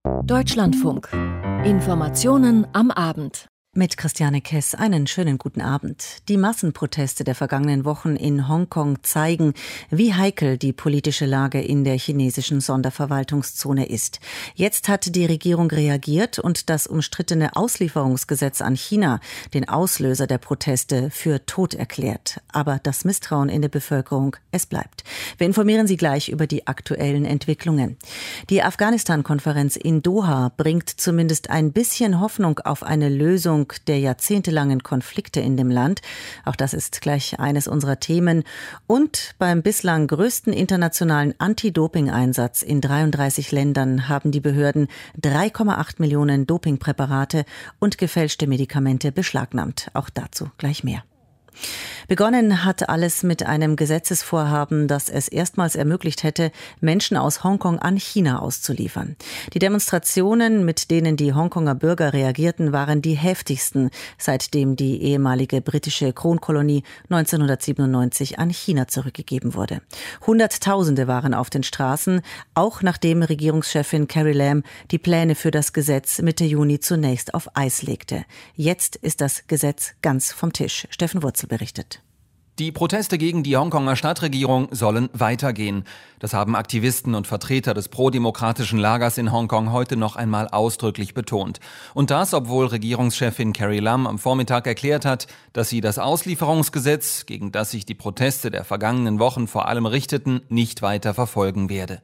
Deutschlandfunk. Informationen am Abend. Mit Christiane Kess einen schönen guten Abend. Die Massenproteste der vergangenen Wochen in Hongkong zeigen, wie heikel die politische Lage in der chinesischen Sonderverwaltungszone ist. Jetzt hat die Regierung reagiert und das umstrittene Auslieferungsgesetz an China, den Auslöser der Proteste, für tot erklärt. Aber das Misstrauen in der Bevölkerung, es bleibt. Wir informieren Sie gleich über die aktuellen Entwicklungen. Die Afghanistan-Konferenz in Doha bringt zumindest ein bisschen Hoffnung auf eine Lösung der jahrzehntelangen Konflikte in dem Land. Auch das ist gleich eines unserer Themen. Und beim bislang größten internationalen Anti-Doping-Einsatz in 33 Ländern haben die Behörden 3,8 Millionen Dopingpräparate und gefälschte Medikamente beschlagnahmt. Auch dazu gleich mehr. Begonnen hat alles mit einem Gesetzesvorhaben, das es erstmals ermöglicht hätte, Menschen aus Hongkong an China auszuliefern. Die Demonstrationen, mit denen die Hongkonger Bürger reagierten, waren die heftigsten, seitdem die ehemalige britische Kronkolonie 1997 an China zurückgegeben wurde. Hunderttausende waren auf den Straßen, auch nachdem Regierungschefin Carrie Lam die Pläne für das Gesetz Mitte Juni zunächst auf Eis legte. Jetzt ist das Gesetz ganz vom Tisch. Steffen Wurzel berichtet. Die Proteste gegen die Hongkonger Stadtregierung sollen weitergehen. Das haben Aktivisten und Vertreter des prodemokratischen Lagers in Hongkong heute noch einmal ausdrücklich betont. Und das, obwohl Regierungschefin Carrie Lam am Vormittag erklärt hat, dass sie das Auslieferungsgesetz, gegen das sich die Proteste der vergangenen Wochen vor allem richteten, nicht weiter verfolgen werde.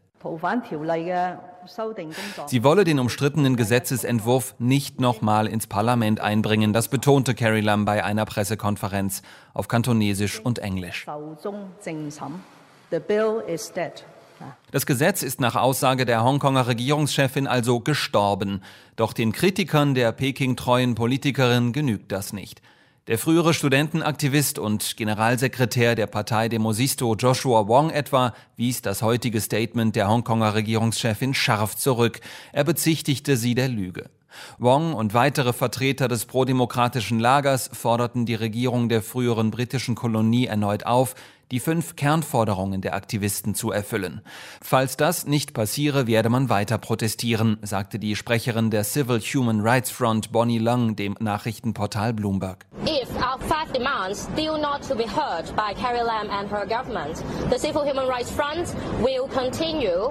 Sie wolle den umstrittenen Gesetzesentwurf nicht nochmal ins Parlament einbringen, das betonte Carrie Lam bei einer Pressekonferenz auf Kantonesisch und Englisch. Das Gesetz ist nach Aussage der Hongkonger Regierungschefin also gestorben. Doch den Kritikern der Peking-treuen Politikerin genügt das nicht. Der frühere Studentenaktivist und Generalsekretär der Partei Demosisto Joshua Wong etwa wies das heutige Statement der Hongkonger Regierungschefin scharf zurück. Er bezichtigte sie der Lüge. Wong und weitere Vertreter des prodemokratischen Lagers forderten die Regierung der früheren britischen Kolonie erneut auf, die 5 Kernforderungen der Aktivisten zu erfüllen. Falls das nicht passiere, werde man weiter protestieren, sagte die Sprecherin der Civil Human Rights Front Bonnie Leung dem Nachrichtenportal Bloomberg. If our 5 demands still not to be heard by Carrie Lam and her government, the Civil Human Rights Front will continue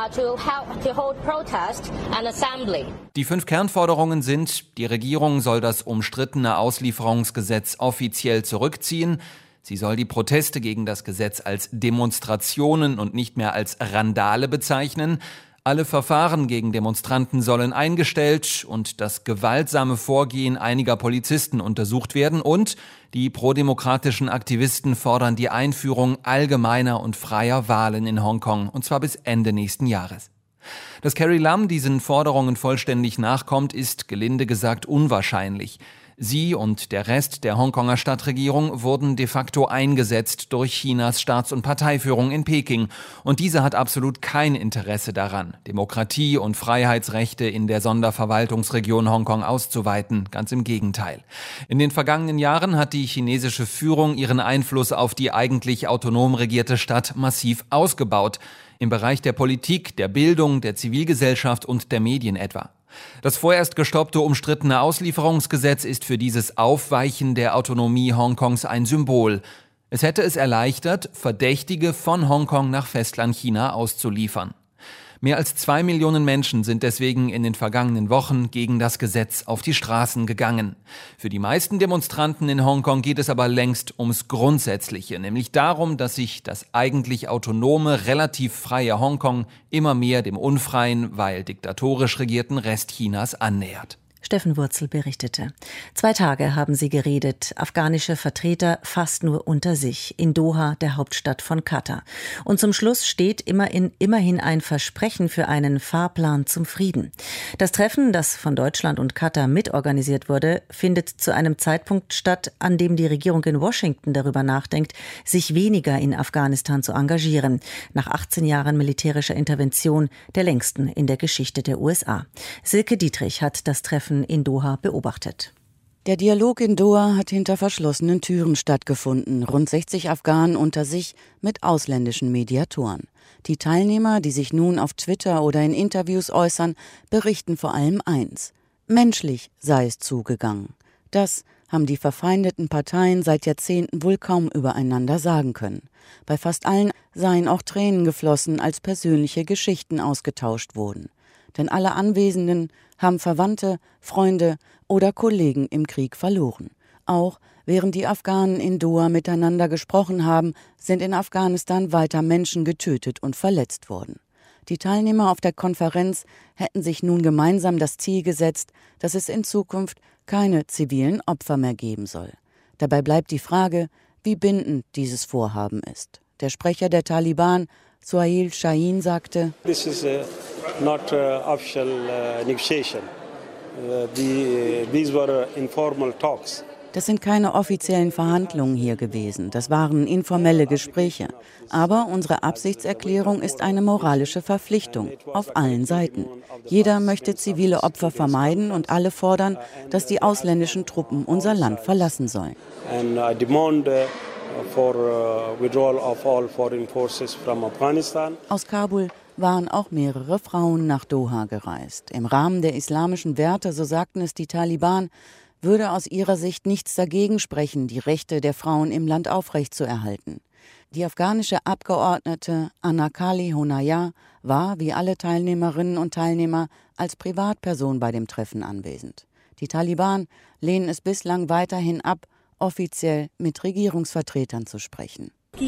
to hold protest and assembly. Die 5 Kernforderungen sind: Die Regierung soll das umstrittene Auslieferungsgesetz offiziell zurückziehen. Sie soll die Proteste gegen das Gesetz als Demonstrationen und nicht mehr als Randale bezeichnen. Alle Verfahren gegen Demonstranten sollen eingestellt und das gewaltsame Vorgehen einiger Polizisten untersucht werden. Und die prodemokratischen Aktivisten fordern die Einführung allgemeiner und freier Wahlen in Hongkong, und zwar bis Ende nächsten Jahres. Dass Carrie Lam diesen Forderungen vollständig nachkommt, ist gelinde gesagt unwahrscheinlich. Sie und der Rest der Hongkonger Stadtregierung wurden de facto eingesetzt durch Chinas Staats- und Parteiführung in Peking. Und diese hat absolut kein Interesse daran, Demokratie und Freiheitsrechte in der Sonderverwaltungsregion Hongkong auszuweiten. Ganz im Gegenteil. In den vergangenen Jahren hat die chinesische Führung ihren Einfluss auf die eigentlich autonom regierte Stadt massiv ausgebaut. Im Bereich der Politik, der Bildung, der Zivilgesellschaft und der Medien etwa. Das vorerst gestoppte umstrittene Auslieferungsgesetz ist für dieses Aufweichen der Autonomie Hongkongs ein Symbol. Es hätte es erleichtert, Verdächtige von Hongkong nach Festlandchina auszuliefern. Mehr als 2 Millionen Menschen sind deswegen in den vergangenen Wochen gegen das Gesetz auf die Straßen gegangen. Für die meisten Demonstranten in Hongkong geht es aber längst ums Grundsätzliche, nämlich darum, dass sich das eigentlich autonome, relativ freie Hongkong immer mehr dem unfreien, weil diktatorisch regierten Rest Chinas annähert. Steffen Wurzel berichtete. 2 Tage haben sie geredet, afghanische Vertreter fast nur unter sich, in Doha, der Hauptstadt von Katar. Und zum Schluss steht immerhin ein Versprechen für einen Fahrplan zum Frieden. Das Treffen, das von Deutschland und Katar mitorganisiert wurde, findet zu einem Zeitpunkt statt, an dem die Regierung in Washington darüber nachdenkt, sich weniger in Afghanistan zu engagieren. Nach 18 Jahren militärischer Intervention, der längsten in der Geschichte der USA. Silke Dietrich hat das Treffen in Doha beobachtet. Der Dialog in Doha hat hinter verschlossenen Türen stattgefunden, rund 60 Afghanen unter sich mit ausländischen Mediatoren. Die Teilnehmer, die sich nun auf Twitter oder in Interviews äußern, berichten vor allem eins: menschlich sei es zugegangen. Das haben die verfeindeten Parteien seit Jahrzehnten wohl kaum übereinander sagen können. Bei fast allen seien auch Tränen geflossen, als persönliche Geschichten ausgetauscht wurden. Denn alle Anwesenden haben Verwandte, Freunde oder Kollegen im Krieg verloren. Auch während die Afghanen in Doha miteinander gesprochen haben, sind in Afghanistan weiter Menschen getötet und verletzt worden. Die Teilnehmer auf der Konferenz hätten sich nun gemeinsam das Ziel gesetzt, dass es in Zukunft keine zivilen Opfer mehr geben soll. Dabei bleibt die Frage, wie bindend dieses Vorhaben ist. Der Sprecher der Taliban, Suhail Shaheen, sagte: This is not official negotiation. These were informal talks. Das sind keine offiziellen Verhandlungen hier gewesen, das waren informelle Gespräche. Aber unsere Absichtserklärung ist eine moralische Verpflichtung auf allen Seiten. Jeder möchte zivile Opfer vermeiden und alle fordern, dass die ausländischen Truppen unser Land verlassen sollen. And I demand for withdrawal of all foreign forces from Afghanistan. Aus Kabul waren auch mehrere Frauen nach Doha gereist. Im Rahmen der islamischen Werte, so sagten es die Taliban, würde aus ihrer Sicht nichts dagegen sprechen, die Rechte der Frauen im Land aufrechtzuerhalten. Die afghanische Abgeordnete Anakali Honaya war, wie alle Teilnehmerinnen und Teilnehmer, als Privatperson bei dem Treffen anwesend. Die Taliban lehnen es bislang weiterhin ab, offiziell mit Regierungsvertretern zu sprechen.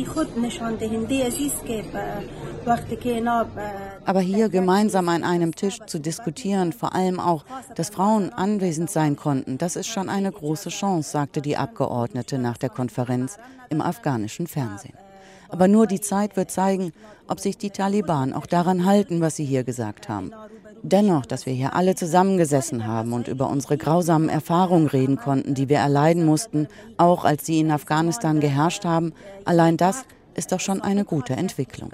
Aber hier gemeinsam an einem Tisch zu diskutieren, vor allem auch, dass Frauen anwesend sein konnten, das ist schon eine große Chance, sagte die Abgeordnete nach der Konferenz im afghanischen Fernsehen. Aber nur die Zeit wird zeigen, ob sich die Taliban auch daran halten, was sie hier gesagt haben. Dennoch, dass wir hier alle zusammengesessen haben und über unsere grausamen Erfahrungen reden konnten, die wir erleiden mussten, auch als sie in Afghanistan geherrscht haben, allein das ist doch schon eine gute Entwicklung.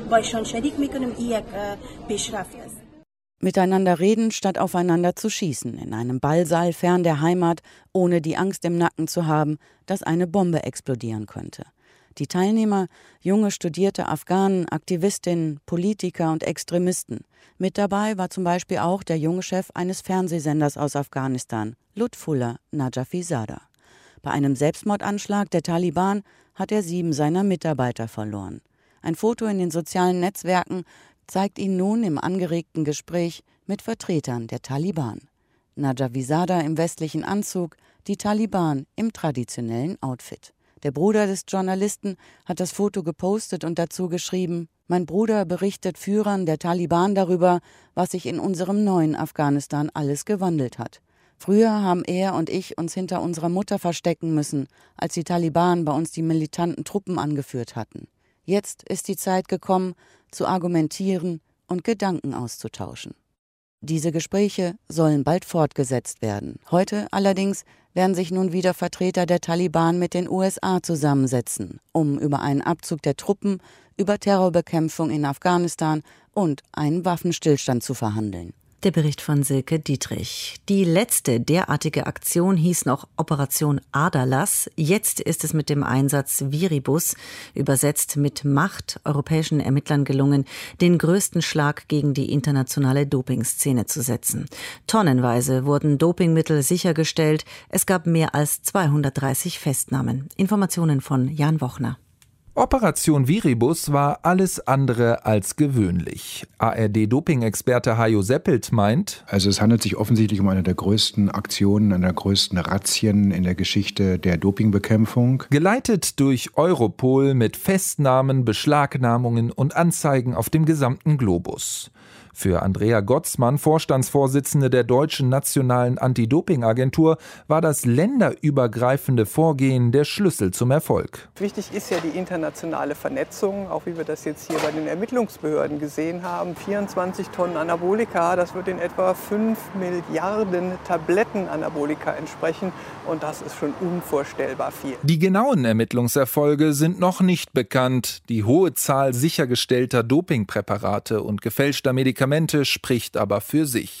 Miteinander reden, statt aufeinander zu schießen, in einem Ballsaal fern der Heimat, ohne die Angst im Nacken zu haben, dass eine Bombe explodieren könnte. Die Teilnehmer, junge studierte Afghanen, Aktivistinnen, Politiker und Extremisten. Mit dabei war zum Beispiel auch der junge Chef eines Fernsehsenders aus Afghanistan, Lutfullah Najafizadeh. Bei einem Selbstmordanschlag der Taliban hat er 7 seiner Mitarbeiter verloren. Ein Foto in den sozialen Netzwerken zeigt ihn nun im angeregten Gespräch mit Vertretern der Taliban. Najafizadeh im westlichen Anzug, die Taliban im traditionellen Outfit. Der Bruder des Journalisten hat das Foto gepostet und dazu geschrieben: Mein Bruder berichtet Führern der Taliban darüber, was sich in unserem neuen Afghanistan alles gewandelt hat. Früher haben er und ich uns hinter unserer Mutter verstecken müssen, als die Taliban bei uns die militanten Truppen angeführt hatten. Jetzt ist die Zeit gekommen, zu argumentieren und Gedanken auszutauschen. Diese Gespräche sollen bald fortgesetzt werden. Heute allerdings werden sich nun wieder Vertreter der Taliban mit den USA zusammensetzen, um über einen Abzug der Truppen, über Terrorbekämpfung in Afghanistan und einen Waffenstillstand zu verhandeln. Der Bericht von Silke Dietrich. Die letzte derartige Aktion hieß noch Operation Aderlass. Jetzt ist es mit dem Einsatz Viribus, übersetzt mit Macht, europäischen Ermittlern gelungen, den größten Schlag gegen die internationale Dopingszene zu setzen. Tonnenweise wurden Dopingmittel sichergestellt. Es gab mehr als 230 Festnahmen. Informationen von Jan Wochner. Operation Viribus war alles andere als gewöhnlich. ARD-Doping-Experte Hajo Seppelt meint: Also es handelt sich offensichtlich um eine der größten Aktionen, einer der größten Razzien in der Geschichte der Dopingbekämpfung. Geleitet durch Europol mit Festnahmen, Beschlagnahmungen und Anzeigen auf dem gesamten Globus. Für Andrea Gotzmann, Vorstandsvorsitzende der Deutschen Nationalen Anti-Doping-Agentur, war das länderübergreifende Vorgehen der Schlüssel zum Erfolg. Wichtig ist ja die internationale Vernetzung, auch wie wir das jetzt hier bei den Ermittlungsbehörden gesehen haben. 24 Tonnen Anabolika, das wird in etwa 5 Milliarden Tabletten Anabolika entsprechen. Und das ist schon unvorstellbar viel. Die genauen Ermittlungserfolge sind noch nicht bekannt. Die hohe Zahl sichergestellter Dopingpräparate und gefälschter Medikamente spricht aber für sich.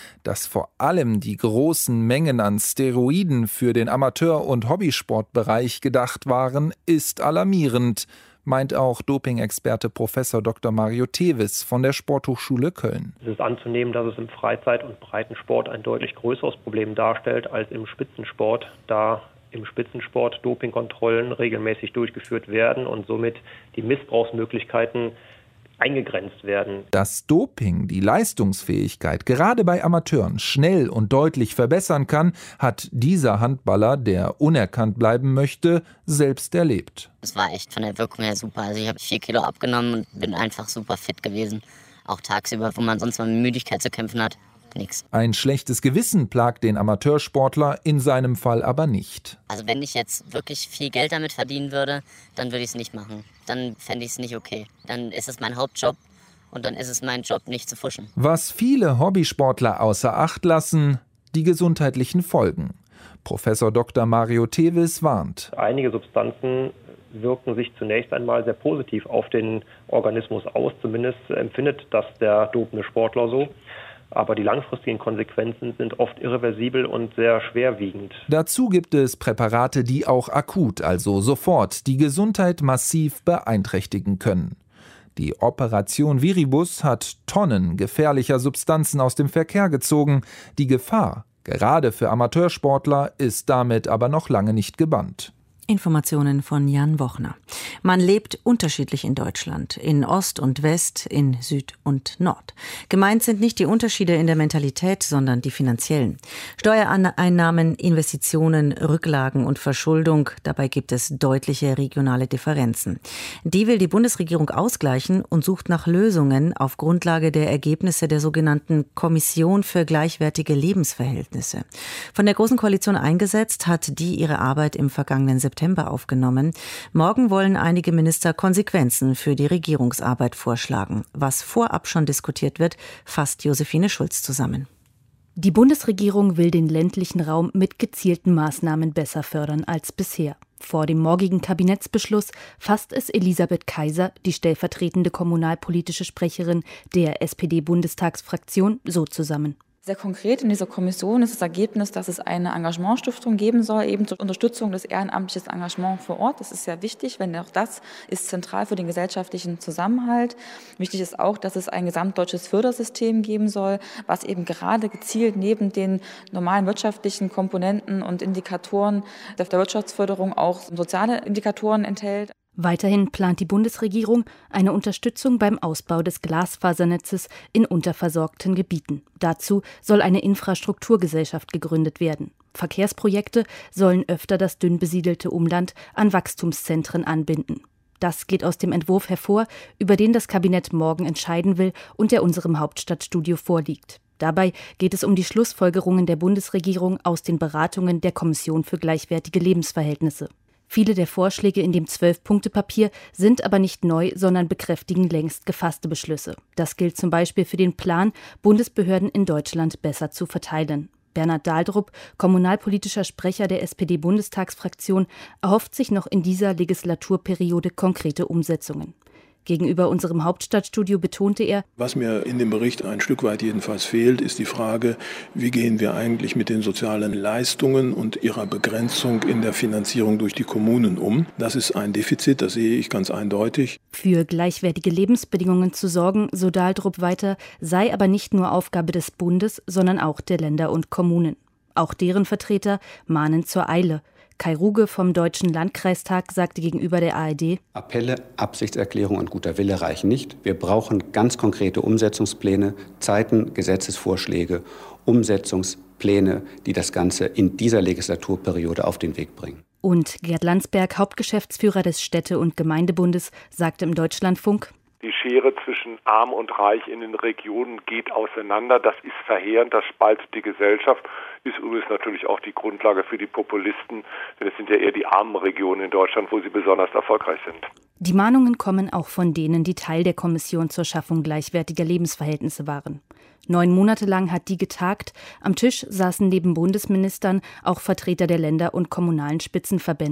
Dass vor allem die großen Mengen an Steroiden für den Amateur- und Hobbysportbereich gedacht waren, ist alarmierend, meint auch Doping-Experte Professor Dr. Mario Tevis von der Sporthochschule Köln. Es ist anzunehmen, dass es im Freizeit- und Breitensport ein deutlich größeres Problem darstellt als im Spitzensport, da im Spitzensport Dopingkontrollen regelmäßig durchgeführt werden und somit die Missbrauchsmöglichkeiten eingegrenzt werden. Dass Doping die Leistungsfähigkeit gerade bei Amateuren schnell und deutlich verbessern kann, hat dieser Handballer, der unerkannt bleiben möchte, selbst erlebt. Es war echt von der Wirkung her super. Also ich habe 4 Kilo abgenommen und bin einfach super fit gewesen. Auch tagsüber, wo man sonst mal mit Müdigkeit zu kämpfen hat. Nix. Ein schlechtes Gewissen plagt den Amateursportler, in seinem Fall aber nicht. Also wenn ich jetzt wirklich viel Geld damit verdienen würde, dann würde ich es nicht machen. Dann fände ich es nicht okay. Dann ist es mein Hauptjob und dann ist es mein Job, nicht zu fuschen. Was viele Hobbysportler außer Acht lassen, die gesundheitlichen Folgen. Professor Dr. Mario Tevis warnt. Einige Substanzen wirken sich zunächst einmal sehr positiv auf den Organismus aus. Zumindest empfindet das der dopende Sportler so. Aber die langfristigen Konsequenzen sind oft irreversibel und sehr schwerwiegend. Dazu gibt es Präparate, die auch akut, also sofort, die Gesundheit massiv beeinträchtigen können. Die Operation Viribus hat Tonnen gefährlicher Substanzen aus dem Verkehr gezogen. Die Gefahr, gerade für Amateursportler, ist damit aber noch lange nicht gebannt. Informationen von Jan Wochner. Man lebt unterschiedlich in Deutschland, in Ost und West, in Süd und Nord. Gemeint sind nicht die Unterschiede in der Mentalität, sondern die finanziellen. Steuereinnahmen, Investitionen, Rücklagen und Verschuldung, dabei gibt es deutliche regionale Differenzen. Die will die Bundesregierung ausgleichen und sucht nach Lösungen auf Grundlage der Ergebnisse der sogenannten Kommission für gleichwertige Lebensverhältnisse. Von der Großen Koalition eingesetzt hat die ihre Arbeit im vergangenen September aufgenommen. Morgen wollen einige Minister Konsequenzen für die Regierungsarbeit vorschlagen. Was vorab schon diskutiert wird, fasst Josephine Schulz zusammen. Die Bundesregierung will den ländlichen Raum mit gezielten Maßnahmen besser fördern als bisher. Vor dem morgigen Kabinettsbeschluss fasst es Elisabeth Kaiser, die stellvertretende kommunalpolitische Sprecherin der SPD-Bundestagsfraktion, so zusammen. Sehr konkret in dieser Kommission ist das Ergebnis, dass es eine Engagementstiftung geben soll, eben zur Unterstützung des ehrenamtlichen Engagements vor Ort. Das ist sehr wichtig, denn auch das ist zentral für den gesellschaftlichen Zusammenhalt. Wichtig ist auch, dass es ein gesamtdeutsches Fördersystem geben soll, was eben gerade gezielt neben den normalen wirtschaftlichen Komponenten und Indikatoren der Wirtschaftsförderung auch soziale Indikatoren enthält. Weiterhin plant die Bundesregierung eine Unterstützung beim Ausbau des Glasfasernetzes in unterversorgten Gebieten. Dazu soll eine Infrastrukturgesellschaft gegründet werden. Verkehrsprojekte sollen öfter das dünn besiedelte Umland an Wachstumszentren anbinden. Das geht aus dem Entwurf hervor, über den das Kabinett morgen entscheiden will und der unserem Hauptstadtstudio vorliegt. Dabei geht es um die Schlussfolgerungen der Bundesregierung aus den Beratungen der Kommission für gleichwertige Lebensverhältnisse. Viele der Vorschläge in dem 12-Punkte-Papier sind aber nicht neu, sondern bekräftigen längst gefasste Beschlüsse. Das gilt zum Beispiel für den Plan, Bundesbehörden in Deutschland besser zu verteilen. Bernhard Dahldrup, kommunalpolitischer Sprecher der SPD-Bundestagsfraktion, erhofft sich noch in dieser Legislaturperiode konkrete Umsetzungen. Gegenüber unserem Hauptstadtstudio betonte er: Was mir in dem Bericht ein Stück weit jedenfalls fehlt, ist die Frage, wie gehen wir eigentlich mit den sozialen Leistungen und ihrer Begrenzung in der Finanzierung durch die Kommunen um. Das ist ein Defizit, das sehe ich ganz eindeutig. Für gleichwertige Lebensbedingungen zu sorgen, so Dahldrup weiter, sei aber nicht nur Aufgabe des Bundes, sondern auch der Länder und Kommunen. Auch deren Vertreter mahnen zur Eile. Kai Ruge vom Deutschen Landkreistag sagte gegenüber der ARD: Appelle, Absichtserklärung und guter Wille reichen nicht. Wir brauchen ganz konkrete Umsetzungspläne, Zeiten, Gesetzesvorschläge, Umsetzungspläne, die das Ganze in dieser Legislaturperiode auf den Weg bringen. Und Gerd Landsberg, Hauptgeschäftsführer des Städte- und Gemeindebundes, sagte im Deutschlandfunk: Die Schere zwischen Arm und Reich in den Regionen geht auseinander. Das ist verheerend, das spaltet die Gesellschaft. Ist übrigens natürlich auch die Grundlage für die Populisten, denn es sind ja eher die armen Regionen in Deutschland, wo sie besonders erfolgreich sind. Die Mahnungen kommen auch von denen, die Teil der Kommission zur Schaffung gleichwertiger Lebensverhältnisse waren. 9 Monate lang hat die getagt. Am Tisch saßen neben Bundesministern auch Vertreter der Länder und kommunalen Spitzenverbände.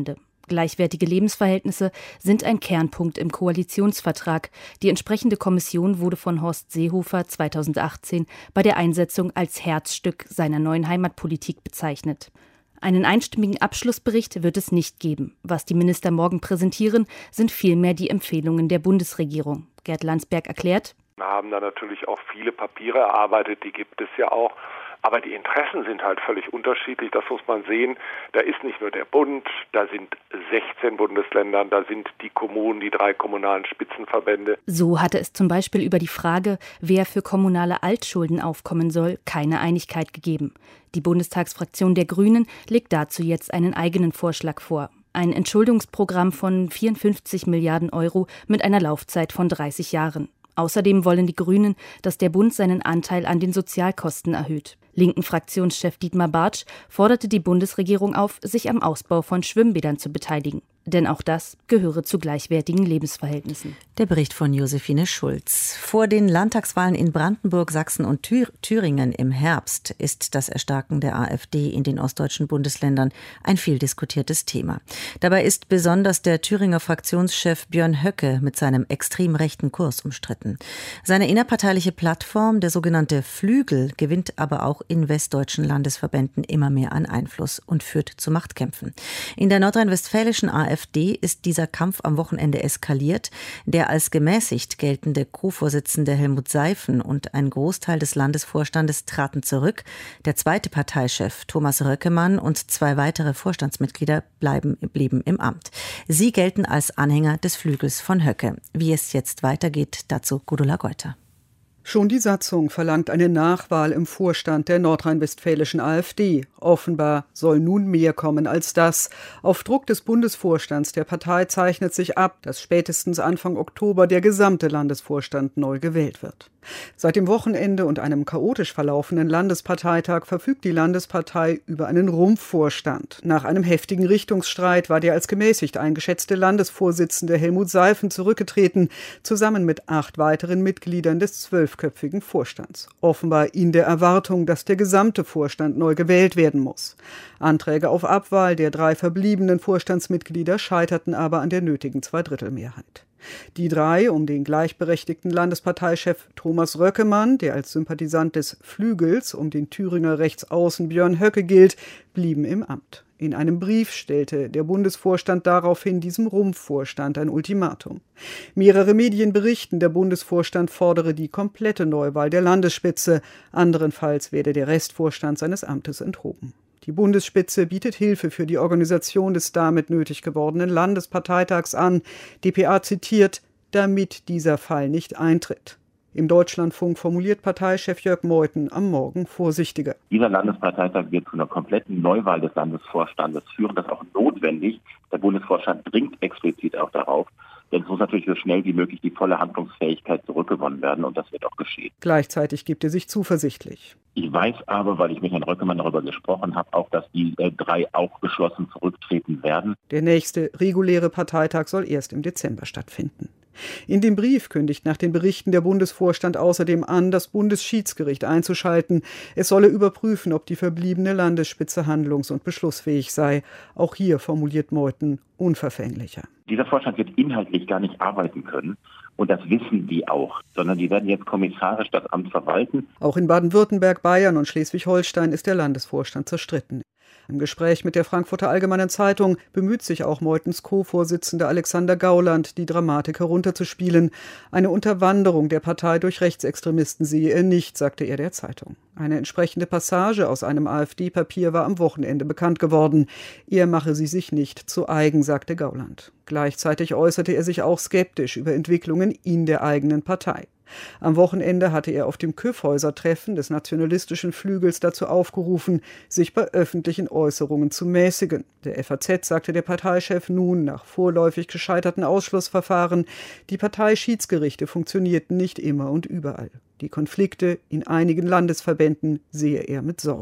Gleichwertige Lebensverhältnisse sind ein Kernpunkt im Koalitionsvertrag. Die entsprechende Kommission wurde von Horst Seehofer 2018 bei der Einsetzung als Herzstück seiner neuen Heimatpolitik bezeichnet. Einen einstimmigen Abschlussbericht wird es nicht geben. Was die Minister morgen präsentieren, sind vielmehr die Empfehlungen der Bundesregierung. Gerd Landsberg erklärt: Wir haben da natürlich auch viele Papiere erarbeitet, die gibt es ja auch. Aber die Interessen sind halt völlig unterschiedlich, das muss man sehen. Da ist nicht nur der Bund, da sind 16 Bundesländer, da sind die Kommunen, die 3 kommunalen Spitzenverbände. So hatte es zum Beispiel über die Frage, wer für kommunale Altschulden aufkommen soll, keine Einigkeit gegeben. Die Bundestagsfraktion der Grünen legt dazu jetzt einen eigenen Vorschlag vor. Ein Entschuldungsprogramm von 54 Milliarden Euro mit einer Laufzeit von 30 Jahren. Außerdem wollen die Grünen, dass der Bund seinen Anteil an den Sozialkosten erhöht. Linken-Fraktionschef Dietmar Bartsch forderte die Bundesregierung auf, sich am Ausbau von Schwimmbädern zu beteiligen. Denn auch das gehöre zu gleichwertigen Lebensverhältnissen. Der Bericht von Josephine Schulz. Vor den Landtagswahlen in Brandenburg, Sachsen und Thüringen im Herbst ist das Erstarken der AfD in den ostdeutschen Bundesländern ein viel diskutiertes Thema. Dabei ist besonders der Thüringer Fraktionschef Björn Höcke mit seinem extrem rechten Kurs umstritten. Seine innerparteiliche Plattform, der sogenannte Flügel, gewinnt aber auch in westdeutschen Landesverbänden immer mehr an Einfluss und führt zu Machtkämpfen. In der nordrhein-westfälischen AfD ist dieser Kampf am Wochenende eskaliert. Der als gemäßigt geltende Co-Vorsitzende Helmut Seifen und ein Großteil des Landesvorstandes traten zurück. Der zweite Parteichef Thomas Röckemann und 2 weitere Vorstandsmitglieder blieben im Amt. Sie gelten als Anhänger des Flügels von Höcke. Wie es jetzt weitergeht, dazu Gudula Geuter. Schon die Satzung verlangt eine Nachwahl im Vorstand der nordrhein-westfälischen AfD. Offenbar soll nun mehr kommen als das. Auf Druck des Bundesvorstands der Partei zeichnet sich ab, dass spätestens Anfang Oktober der gesamte Landesvorstand neu gewählt wird. Seit dem Wochenende und einem chaotisch verlaufenden Landesparteitag verfügt die Landespartei über einen Rumpfvorstand. Nach einem heftigen Richtungsstreit war der als gemäßigt eingeschätzte Landesvorsitzende Helmut Seifen zurückgetreten, zusammen mit 8 weiteren Mitgliedern des 12-köpfigen Vorstands. Offenbar in der Erwartung, dass der gesamte Vorstand neu gewählt werden muss. Anträge auf Abwahl der 3 verbliebenen Vorstandsmitglieder scheiterten aber an der nötigen Zweidrittelmehrheit. Die 3 um den gleichberechtigten Landesparteichef Thomas Röckemann, der als Sympathisant des Flügels um den Thüringer Rechtsaußen Björn Höcke gilt, blieben im Amt. In einem Brief stellte der Bundesvorstand daraufhin diesem Rumpfvorstand ein Ultimatum. Mehrere Medien berichten, der Bundesvorstand fordere die komplette Neuwahl der Landesspitze, anderenfalls werde der Restvorstand seines Amtes enthoben. Die Bundesspitze bietet Hilfe für die Organisation des damit nötig gewordenen Landesparteitags an. dpa zitiert, damit dieser Fall nicht eintritt. Im Deutschlandfunk formuliert Parteichef Jörg Meuthen am Morgen vorsichtiger. Dieser Landesparteitag wird zu einer kompletten Neuwahl des Landesvorstandes führen. Das ist auch notwendig. Der Bundesvorstand dringt explizit auch darauf. Denn es muss natürlich so schnell wie möglich die volle Handlungsfähigkeit zurückgewonnen werden und das wird auch geschehen. Gleichzeitig gibt er sich zuversichtlich. Ich weiß aber, weil ich mit Herrn Röckemann darüber gesprochen habe, auch, dass die 3 auch geschlossen zurücktreten werden. Der nächste reguläre Parteitag soll erst im Dezember stattfinden. In dem Brief kündigt nach den Berichten der Bundesvorstand außerdem an, das Bundesschiedsgericht einzuschalten. Es solle überprüfen, ob die verbliebene Landesspitze handlungs- und beschlussfähig sei. Auch hier formuliert Meuthen unverfänglicher. Dieser Vorstand wird inhaltlich gar nicht arbeiten können. Und das wissen die auch, sondern die werden jetzt kommissarisch das Amt verwalten. Auch in Baden-Württemberg, Bayern und Schleswig-Holstein ist der Landesvorstand zerstritten. Im Gespräch mit der Frankfurter Allgemeinen Zeitung bemüht sich auch Meuthens Co-Vorsitzender Alexander Gauland, die Dramatik herunterzuspielen. Eine Unterwanderung der Partei durch Rechtsextremisten sehe er nicht, sagte er der Zeitung. Eine entsprechende Passage aus einem AfD-Papier war am Wochenende bekannt geworden. Er mache sie sich nicht zu eigen, sagte Gauland. Gleichzeitig äußerte er sich auch skeptisch über Entwicklungen in der eigenen Partei. Am Wochenende hatte er auf dem Kyffhäuser-Treffen des nationalistischen Flügels dazu aufgerufen, sich bei öffentlichen Äußerungen zu mäßigen. Der FAZ sagte der Parteichef nun nach vorläufig gescheiterten Ausschlussverfahren, die Parteischiedsgerichte funktionierten nicht immer und überall. Die Konflikte in einigen Landesverbänden sehe er mit Sorge.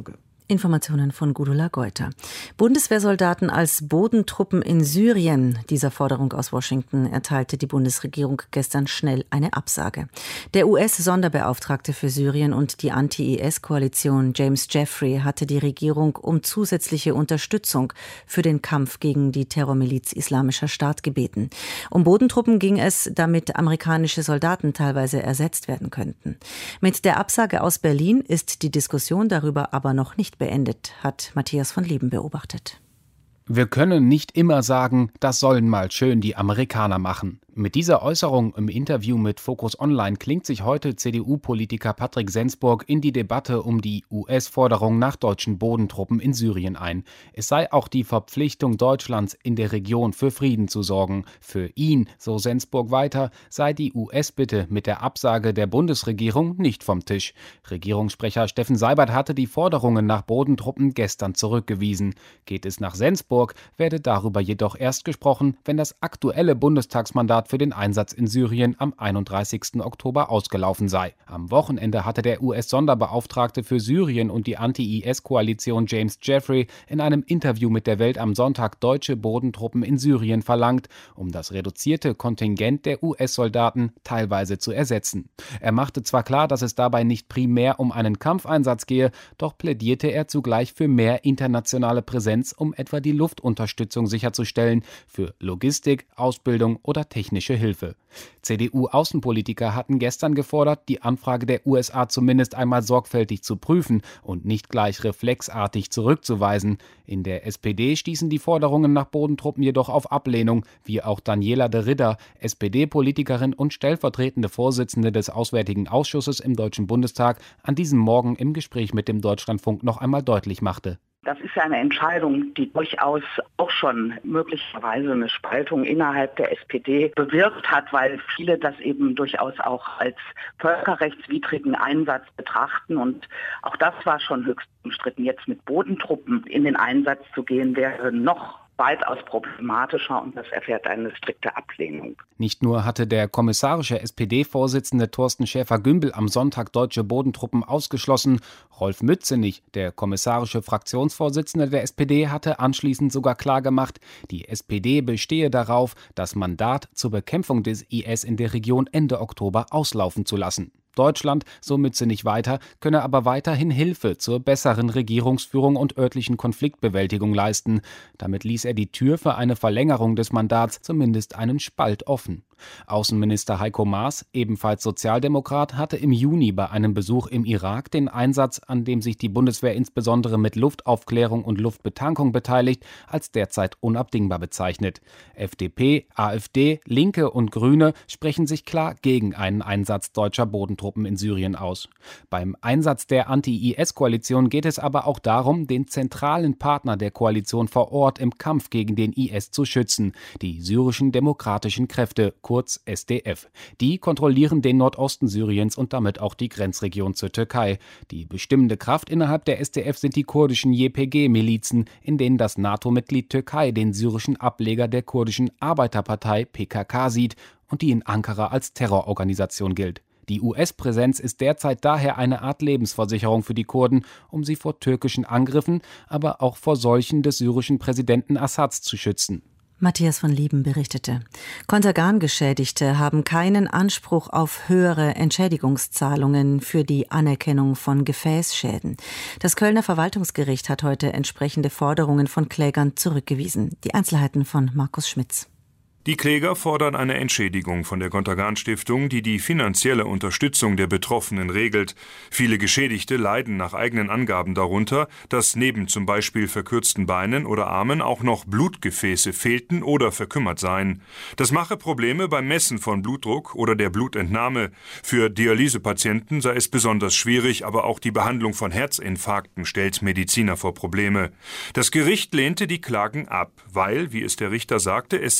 Informationen von Gudula Geuter. Bundeswehrsoldaten als Bodentruppen in Syrien. Dieser Forderung aus Washington erteilte die Bundesregierung gestern schnell eine Absage. Der US-Sonderbeauftragte für Syrien und die Anti-IS-Koalition James Jeffrey hatte die Regierung um zusätzliche Unterstützung für den Kampf gegen die Terrormiliz Islamischer Staat gebeten. Um Bodentruppen ging es, damit amerikanische Soldaten teilweise ersetzt werden könnten. Mit der Absage aus Berlin ist die Diskussion darüber aber noch nicht beendet, hat Matthias von Lieben beobachtet. Wir können nicht immer sagen, das sollen mal schön die Amerikaner machen. Mit dieser Äußerung im Interview mit Focus Online klingt sich heute CDU-Politiker Patrick Sensburg in die Debatte um die US-Forderung nach deutschen Bodentruppen in Syrien ein. Es sei auch die Verpflichtung Deutschlands, in der Region für Frieden zu sorgen. Für ihn, so Sensburg weiter, sei die US-Bitte mit der Absage der Bundesregierung nicht vom Tisch. Regierungssprecher Steffen Seibert hatte die Forderungen nach Bodentruppen gestern zurückgewiesen. Geht es nach Sensburg, werde darüber jedoch erst gesprochen, wenn das aktuelle Bundestagsmandat für den Einsatz in Syrien am 31. Oktober ausgelaufen sei. Am Wochenende hatte der US-Sonderbeauftragte für Syrien und die Anti-IS-Koalition James Jeffrey in einem Interview mit der Welt am Sonntag deutsche Bodentruppen in Syrien verlangt, um das reduzierte Kontingent der US-Soldaten teilweise zu ersetzen. Er machte zwar klar, dass es dabei nicht primär um einen Kampfeinsatz gehe, doch plädierte er zugleich für mehr internationale Präsenz, um etwa die Luftunterstützung sicherzustellen, für Logistik, Ausbildung oder technische Hilfe. CDU-Außenpolitiker hatten gestern gefordert, die Anfrage der USA zumindest einmal sorgfältig zu prüfen und nicht gleich reflexartig zurückzuweisen. In der SPD stießen die Forderungen nach Bodentruppen jedoch auf Ablehnung, wie auch Daniela de Ridder, SPD-Politikerin und stellvertretende Vorsitzende des Auswärtigen Ausschusses im Deutschen Bundestag, an diesem Morgen im Gespräch mit dem Deutschlandfunk noch einmal deutlich machte. Das ist ja eine Entscheidung, die durchaus auch schon möglicherweise eine Spaltung innerhalb der SPD bewirkt hat, weil viele das eben durchaus auch als völkerrechtswidrigen Einsatz betrachten. Und auch das war schon höchst umstritten. Jetzt mit Bodentruppen in den Einsatz zu gehen, wäre noch weitaus problematischer und das erfährt eine strikte Ablehnung. Nicht nur hatte der kommissarische SPD-Vorsitzende Thorsten Schäfer-Gümbel am Sonntag deutsche Bodentruppen ausgeschlossen, Rolf Mützenich, der kommissarische Fraktionsvorsitzende der SPD, hatte anschließend sogar klargemacht, die SPD bestehe darauf, das Mandat zur Bekämpfung des IS in der Region Ende Oktober auslaufen zu lassen. Deutschland, so Mützenich weiter, könne aber weiterhin Hilfe zur besseren Regierungsführung und örtlichen Konfliktbewältigung leisten. Damit ließ er die Tür für eine Verlängerung des Mandats zumindest einen Spalt offen. Außenminister Heiko Maas, ebenfalls Sozialdemokrat, hatte im Juni bei einem Besuch im Irak den Einsatz, an dem sich die Bundeswehr insbesondere mit Luftaufklärung und Luftbetankung beteiligt, als derzeit unabdingbar bezeichnet. FDP, AfD, Linke und Grüne sprechen sich klar gegen einen Einsatz deutscher Bodentruppen in Syrien aus. Beim Einsatz der Anti-IS-Koalition geht es aber auch darum, den zentralen Partner der Koalition vor Ort im Kampf gegen den IS zu schützen, die syrischen demokratischen Kräfte, kurz SDF. Die kontrollieren den Nordosten Syriens und damit auch die Grenzregion zur Türkei. Die bestimmende Kraft innerhalb der SDF sind die kurdischen YPG-Milizen, in denen das NATO-Mitglied Türkei den syrischen Ableger der kurdischen Arbeiterpartei PKK sieht und die in Ankara als Terrororganisation gilt. Die US-Präsenz ist derzeit daher eine Art Lebensversicherung für die Kurden, um sie vor türkischen Angriffen, aber auch vor solchen des syrischen Präsidenten Assads zu schützen. Matthias von Lieben berichtete. Kontergan-Geschädigte haben keinen Anspruch auf höhere Entschädigungszahlungen für die Anerkennung von Gefäßschäden. Das Kölner Verwaltungsgericht hat heute entsprechende Forderungen von Klägern zurückgewiesen. Die Einzelheiten von Markus Schmitz. Die Kläger fordern eine Entschädigung von der Contergan-Stiftung, die die finanzielle Unterstützung der Betroffenen regelt. Viele Geschädigte leiden nach eigenen Angaben darunter, dass neben zum Beispiel verkürzten Beinen oder Armen auch noch Blutgefäße fehlten oder verkümmert seien. Das mache Probleme beim Messen von Blutdruck oder der Blutentnahme. Für Dialysepatienten sei es besonders schwierig, aber auch die Behandlung von Herzinfarkten stellt Mediziner vor Probleme. Das Gericht lehnte die Klagen ab, weil, wie es der Richter sagte, es sich um eine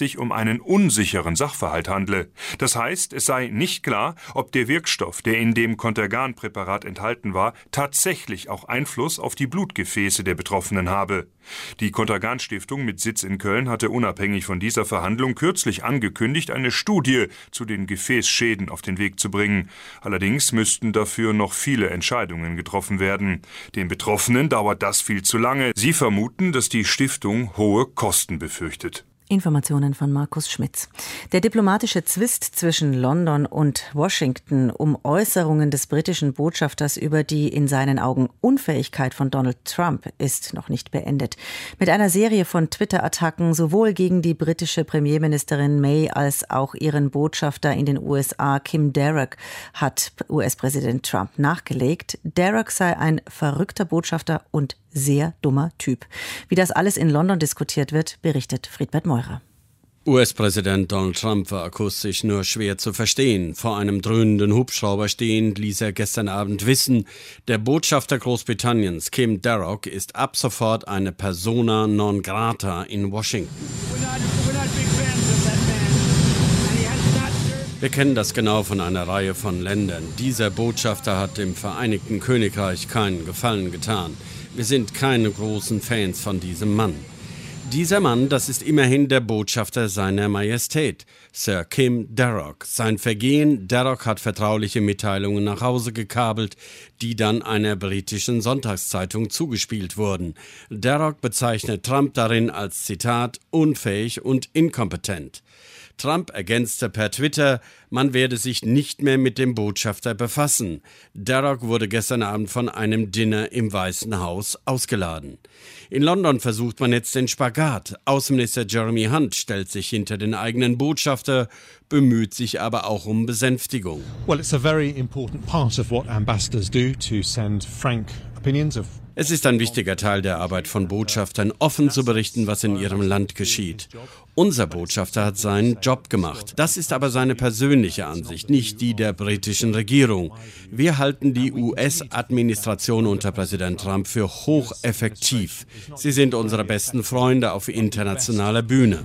einen unsicheren Sachverhalt handle. Das heißt, es sei nicht klar, ob der Wirkstoff, der in dem Contergan-Präparat enthalten war, tatsächlich auch Einfluss auf die Blutgefäße der Betroffenen habe. Die Contergan-Stiftung mit Sitz in Köln hatte unabhängig von dieser Verhandlung kürzlich angekündigt, eine Studie zu den Gefäßschäden auf den Weg zu bringen. Allerdings müssten dafür noch viele Entscheidungen getroffen werden. Den Betroffenen dauert das viel zu lange. Sie vermuten, dass die Stiftung hohe Kosten befürchtet. Informationen von Markus Schmitz. Der diplomatische Zwist zwischen London und Washington um Äußerungen des britischen Botschafters über die in seinen Augen Unfähigkeit von Donald Trump ist noch nicht beendet. Mit einer Serie von Twitter-Attacken sowohl gegen die britische Premierministerin May als auch ihren Botschafter in den USA Kim Darroch hat US-Präsident Trump nachgelegt. Darroch sei ein verrückter Botschafter und sehr dummer Typ. Wie das alles in London diskutiert wird, berichtet Friedbert Meurer. US-Präsident Donald Trump war akustisch nur schwer zu verstehen. Vor einem dröhnenden Hubschrauber stehend ließ er gestern Abend wissen, der Botschafter Großbritanniens Kim Darroch ist ab sofort eine Persona non grata in Washington. Wir kennen das genau von einer Reihe von Ländern. Dieser Botschafter hat dem Vereinigten Königreich keinen Gefallen getan. Wir sind keine großen Fans von diesem Mann. Dieser Mann, das ist immerhin der Botschafter seiner Majestät, Sir Kim Darroch. Sein Vergehen, Darroch hat vertrauliche Mitteilungen nach Hause gekabelt, die dann einer britischen Sonntagszeitung zugespielt wurden. Darroch bezeichnet Trump darin als, Zitat, unfähig und inkompetent. Trump ergänzte per Twitter, man werde sich nicht mehr mit dem Botschafter befassen. Darroch wurde gestern Abend von einem Dinner im Weißen Haus ausgeladen. In London versucht man jetzt den Spagat. Außenminister Jeremy Hunt stellt sich hinter den eigenen Botschafter, bemüht sich aber auch um Besänftigung. Well, it's a very important part of what ambassadors do to send frank opinions of. Es ist ein wichtiger Teil der Arbeit von Botschaftern, offen zu berichten, was in ihrem Land geschieht. Unser Botschafter hat seinen Job gemacht. Das ist aber seine persönliche Ansicht, nicht die der britischen Regierung. Wir halten die US-Administration unter Präsident Trump für hocheffektiv. Sie sind unsere besten Freunde auf internationaler Bühne.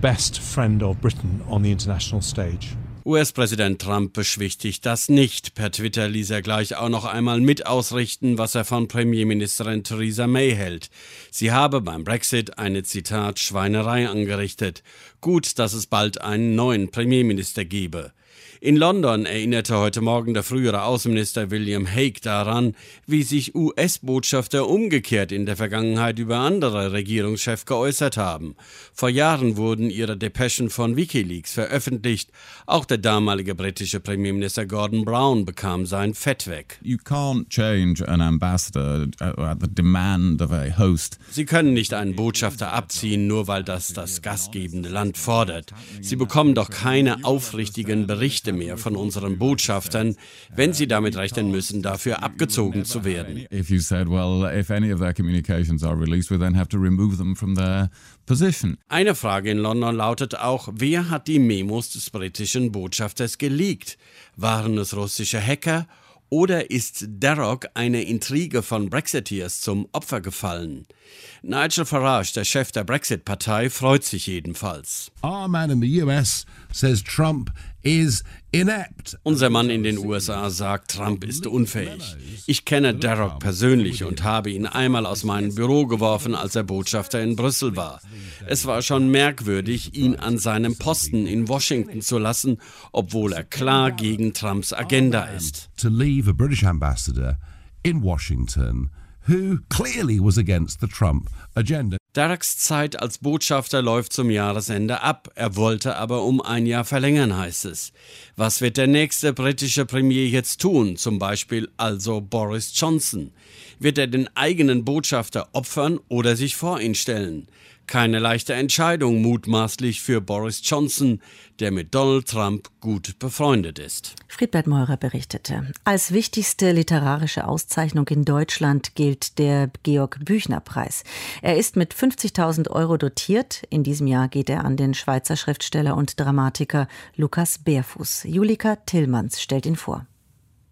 US-Präsident Trump beschwichtigt das nicht. Per Twitter ließ er gleich auch noch einmal mit ausrichten, was er von Premierministerin Theresa May hält. Sie habe beim Brexit eine, Zitat, Schweinerei angerichtet. Gut, dass es bald einen neuen Premierminister gebe. In London erinnerte heute Morgen der frühere Außenminister William Hague daran, wie sich US-Botschafter umgekehrt in der Vergangenheit über andere Regierungschefs geäußert haben. Vor Jahren wurden ihre Depeschen von WikiLeaks veröffentlicht. Auch der damalige britische Premierminister Gordon Brown bekam sein Fett weg. You can't change an ambassador at the demand of a host. Sie können nicht einen Botschafter abziehen, nur weil das gastgebende Land fordert. Sie bekommen doch keine aufrichtigen Berichte mehr von unseren Botschaftern, wenn sie damit rechnen müssen, dafür abgezogen zu werden. If you said, well, if any of their communications are released, we then have to remove them from their position. Eine Frage in London lautet auch, wer hat die Memos des britischen Botschafters geleakt? Waren es russische Hacker? Oder ist Darroch eine Intrige von Brexiteers zum Opfer gefallen? Nigel Farage, der Chef der Brexit-Partei, freut sich jedenfalls. Our man in the US says Trump is inept. Unser Mann in den USA sagt, Trump ist unfähig. Ich kenne Darroch persönlich und habe ihn einmal aus meinem Büro geworfen, als er Botschafter in Brüssel war. Es war schon merkwürdig, ihn an seinem Posten in Washington zu lassen, obwohl er klar gegen Trumps Agenda ist. To leave a British ambassador in Washington who clearly was against the Trump agenda. Darrochs Zeit als Botschafter läuft zum Jahresende ab. Er wollte aber um ein Jahr verlängern, heißt es. Was wird der nächste britische Premier jetzt tun? Zum Beispiel also Boris Johnson. Wird er den eigenen Botschafter opfern oder sich vor ihn stellen? Keine leichte Entscheidung mutmaßlich für Boris Johnson, der mit Donald Trump gut befreundet ist. Friedbert Meurer berichtete. Als wichtigste literarische Auszeichnung in Deutschland gilt der Georg-Büchner-Preis. Er ist mit 50.000 € dotiert. In diesem Jahr geht er an den Schweizer Schriftsteller und Dramatiker Lukas Bärfuß. Julika Tillmanns stellt ihn vor.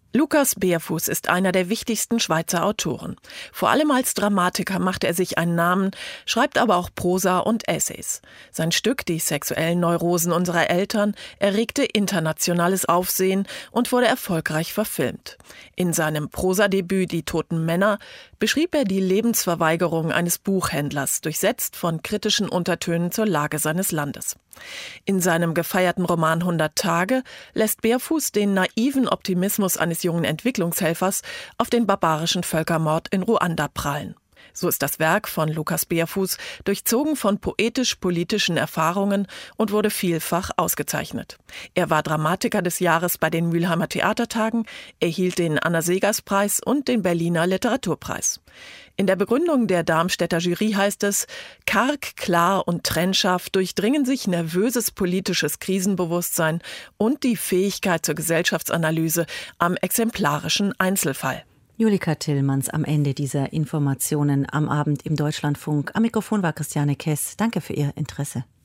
Lukas Beerfuß ist einer der wichtigsten Schweizer Autoren. Vor allem als Dramatiker machte er sich einen Namen, schreibt aber auch Prosa und Essays. Sein Stück Die sexuellen Neurosen unserer Eltern erregte internationales Aufsehen und wurde erfolgreich verfilmt. In seinem Prosadebüt Die toten Männer beschrieb er die Lebensverweigerung eines Buchhändlers, durchsetzt von kritischen Untertönen zur Lage seines Landes. In seinem gefeierten Roman 100 Tage lässt Beerfuß den naiven Optimismus eines jungen Entwicklungshelfers auf den barbarischen Völkermord in Ruanda prallen. So ist das Werk von Lukas Beerfuß durchzogen von poetisch-politischen Erfahrungen und wurde vielfach ausgezeichnet. Er war Dramatiker des Jahres bei den Mülheimer Theatertagen, erhielt den Anna-Seghers-Preis und den Berliner Literaturpreis. In der Begründung der Darmstädter Jury heißt es: Karg, klar und trennscharf durchdringen sich nervöses politisches Krisenbewusstsein und die Fähigkeit zur Gesellschaftsanalyse am exemplarischen Einzelfall. Julika Tillmanns am Ende dieser Informationen am Abend im Deutschlandfunk. Am Mikrofon war Christiane Kess. Danke für Ihr Interesse.